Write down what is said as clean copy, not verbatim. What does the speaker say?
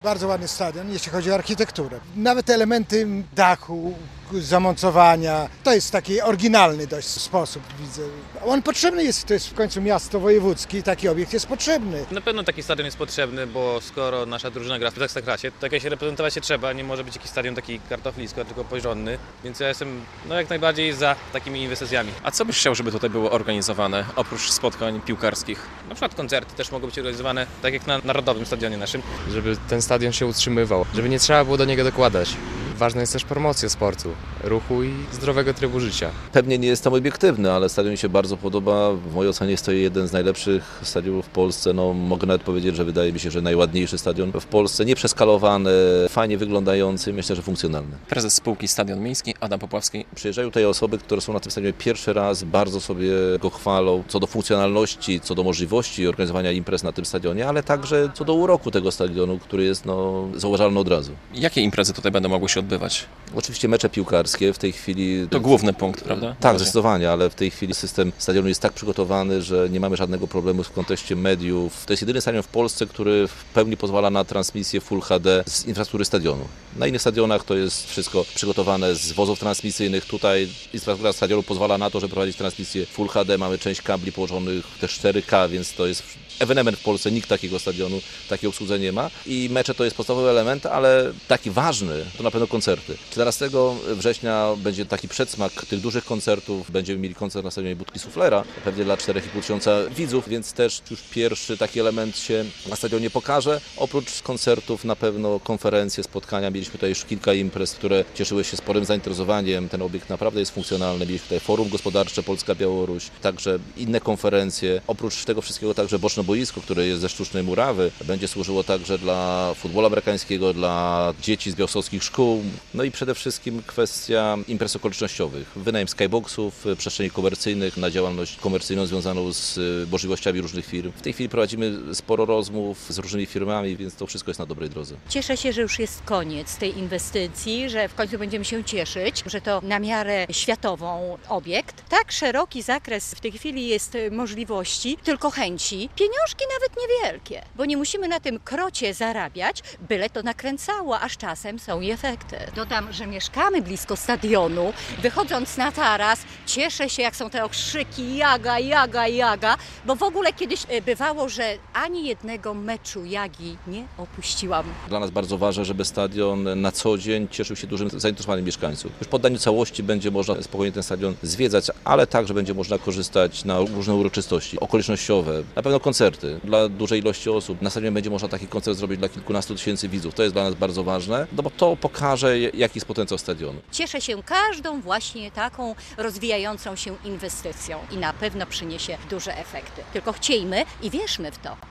Bardzo ładny stadion, jeśli chodzi o architekturę. Nawet elementy dachu, zamocowania, to jest taki oryginalny dość sposób, widzę. On potrzebny jest, to jest w końcu miasto wojewódzkie i taki obiekt jest potrzebny. Na pewno taki stadion jest potrzebny, bo skoro nasza drużyna gra w Ekstraklasie, to jakoś reprezentować się trzeba, nie może być jakiś stadion taki kartoflisko, tylko porządny, więc ja jestem jak najbardziej za takimi inwestycjami. A co byś chciał, żeby tutaj było organizowane, oprócz spotkań piłkarskich? Na przykład koncerty też mogą być organizowane, tak jak na Narodowym Stadionie naszym. Żeby ten stadion się utrzymywał, żeby nie trzeba było do niego dokładać. Ważna jest też promocja sportu, ruchu i zdrowego trybu życia. Pewnie nie jestem obiektywny, ale stadion mi się bardzo podoba. W mojej ocenie jest to jeden z najlepszych stadionów w Polsce. Mogę nawet powiedzieć, że wydaje mi się, że najładniejszy stadion w Polsce. Nieprzeskalowany, fajnie wyglądający, myślę, że funkcjonalny. Prezes spółki Stadion Miejski Adam Popławski. Przyjeżdżają tutaj osoby, które są na tym stadionie pierwszy raz, bardzo sobie go chwalą co do funkcjonalności, co do możliwości organizowania imprez na tym stadionie, ale także co do uroku tego stadionu, który jest zauważalny od razu. Jakie imprezy tutaj będą mogły się odbywać? Oczywiście mecze piłkarskie w tej chwili... To główny punkt, prawda? Tak, zdecydowanie, ale w tej chwili system stadionu jest tak przygotowany, że nie mamy żadnego problemu w kontekście mediów. To jest jedyny stadion w Polsce, który w pełni pozwala na transmisję Full HD z infrastruktury stadionu. Na innych stadionach to jest wszystko przygotowane z wozów transmisyjnych. Tutaj infrastruktura stadionu pozwala na to, żeby prowadzić transmisję Full HD. Mamy część kabli położonych też 4K, więc to jest ewenement w Polsce. Nikt takiego stadionu, takiej obsłudze nie ma. I mecze to jest podstawowy element, ale taki ważny to na pewno koncerty. 14 września będzie taki przedsmak tych dużych koncertów. Będziemy mieli koncert na stadionie Budki Suflera, pewnie dla 4,5 tysiąca widzów, więc też już pierwszy taki element się na stadionie pokaże. Oprócz koncertów na pewno konferencje, spotkania. Mieliśmy tutaj już kilka imprez, które cieszyły się sporym zainteresowaniem. Ten obiekt naprawdę jest funkcjonalny. Mieliśmy tutaj Forum Gospodarcze Polska-Białoruś, także inne konferencje. Oprócz tego wszystkiego także boczne boisko, które jest ze sztucznej murawy, będzie służyło także dla futbolu amerykańskiego, dla dzieci z białostockich szkół. No i przede wszystkim kwestia imprez okolicznościowych. Wynajem skyboxów, przestrzeni komercyjnych na działalność komercyjną związaną z możliwościami różnych firm. W tej chwili prowadzimy sporo rozmów z różnymi firmami, więc to wszystko jest na dobrej drodze. Cieszę się, że już jest koniec tej inwestycji, że w końcu będziemy się cieszyć, że to na miarę światową obiekt. Tak szeroki zakres w tej chwili jest możliwości, tylko chęci. Pieniążki nawet niewielkie, bo nie musimy na tym krocie zarabiać, byle to nakręcało, aż czasem są i efekty. Dodam, że mieszkamy blisko stadionu. Wychodząc na taras, cieszę się, jak są te okrzyki Jaga, Jaga, Jaga, bo w ogóle kiedyś bywało, że ani jednego meczu Jagi nie opuściłam. Dla nas bardzo ważne, żeby stadion na co dzień cieszył się dużym zainteresowaniem mieszkańców. Już po oddaniu całości będzie można spokojnie ten stadion zwiedzać, ale także będzie można korzystać na różne uroczystości okolicznościowe, na pewno koncerty dla dużej ilości osób. Na stadionie będzie można taki koncert zrobić dla kilkunastu tysięcy widzów. To jest dla nas bardzo ważne, no bo to pokaże, jaki jest potencjał stadionu. Cieszę się każdą właśnie taką rozwijającą się inwestycją i na pewno przyniesie duże efekty. Tylko chciejmy i wierzmy w to.